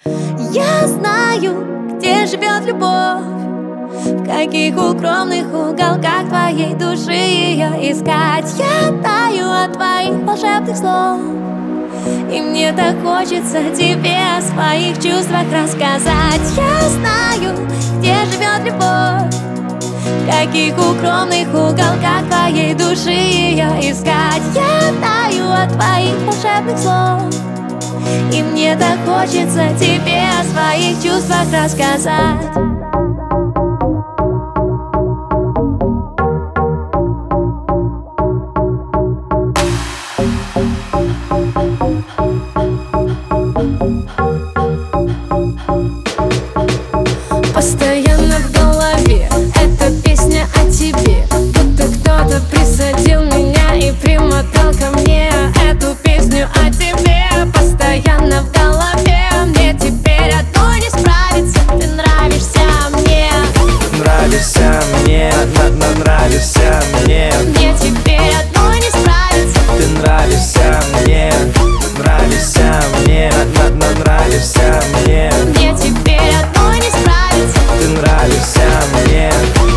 Я знаю, где живет любовь, в каких укромных уголках твоей души ее искать. Я таю от твоих волшебных слов, и мне так хочется тебе о своих чувствах рассказать. Я знаю, где живет любовь, в каких укромных уголках твоей души ее искать. Я таю от твоих волшебных слов, и мне так хочется тебе о своих чувствах рассказать. Постоянно в голове эта песня о тебе, будто кто-то присадил меня и примотал ко мне эту песню о тебе. Постоянно в голове, мне теперь одной не справиться. Ты нравишься мне, нравишься мне, нравишься мне. Мне теперь одной не справиться. Ты нравишься мне, нравишься мне, нравишься мне. Мне теперь одной не справиться. Ты нравишься мне.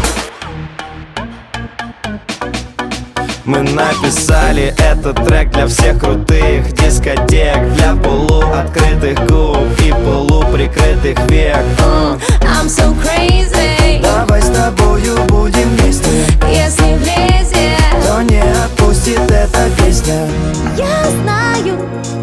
Мы написали этот трек для всех крутых дискотек, для полуоткрытых губ и полуприкрытых век. I'm so crazy. Давай с тобою будем вместе, Если влезет, то не отпустит эта песня. я знаю,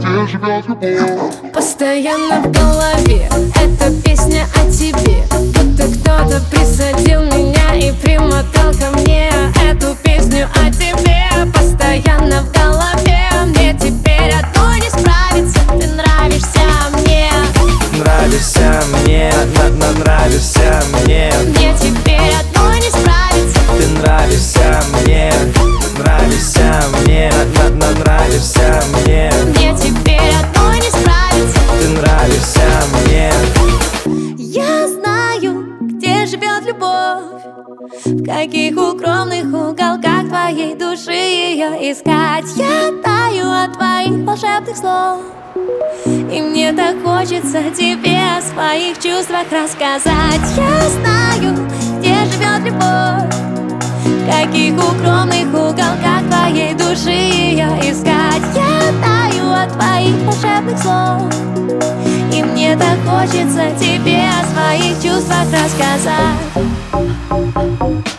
постоянно в голове эта песня о тебе, будто кто-то присадил меня и примотал ко мне эту песню о тебе. Постоянно в голове, мне теперь одной не справиться. Ты нравишься мне, Нравишься мне, нравишься мне. мне теперь одной не справиться. Ты нравишься мне, нравишься мне, нравишься мне. Мне теперь одной не справиться. Ты нравишься мне. Я знаю, где живет любовь, в каких укромных уголках твоей души ее искать. Я таю от твоих волшебных слов, и мне так хочется тебе о своих чувствах рассказать. Я знаю, где живет любовь, в каких укромных уголках твоей души ее искать. Я таю от твоих волшебных слов, и мне так хочется тебе о своих чувствах рассказать.